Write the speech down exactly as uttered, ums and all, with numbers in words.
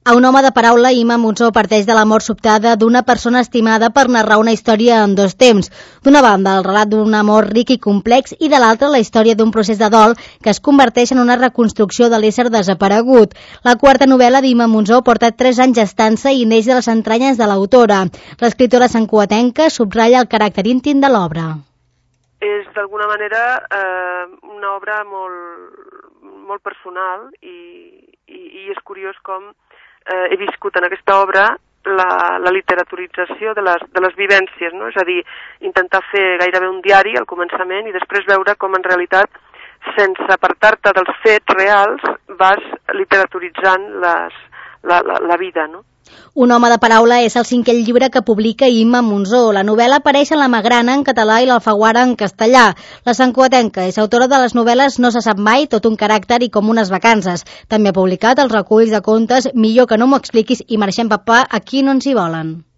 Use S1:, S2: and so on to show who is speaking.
S1: A un home de paraula, Imma Monsó parteix de la mort sobtada d'una persona estimada per narrar una història en dos temps. D'una banda, el relat d'un amor ric i complex, i de l'altra, la història d'un procés de dol que es converteix en una reconstrucció de l'ésser desaparegut. La quarta novel·la d'Imma Monsó porta tres anys gestant-se i neix de les entranyes de l'autora. L'escriptora santcugatenca subratlla el caràcter íntim de l'obra.
S2: És, d'alguna manera, eh, una obra molt, molt personal i, i, i és curiós com eh, he viscut en aquesta obra la, la literaturització de les, de les vivències, no? És a dir, intentar fer gairebé un diari al començament i després veure com en realitat, sense apartar-te dels fets reals, vas literaturitzant les, la, la, la vida, no?
S1: Un home de paraula és el cinquè llibre que publica Imma Monsó. La novel·la apareix en la Magrana en català i l'Alfaguara en castellà. La santcugatenca és autora de les novel·les No se sap mai, Tot un caràcter i Com unes vacances. També ha publicat els reculls de contes Millor que no m'ho expliquis i Marxem papà, Aquí no ens hi volen.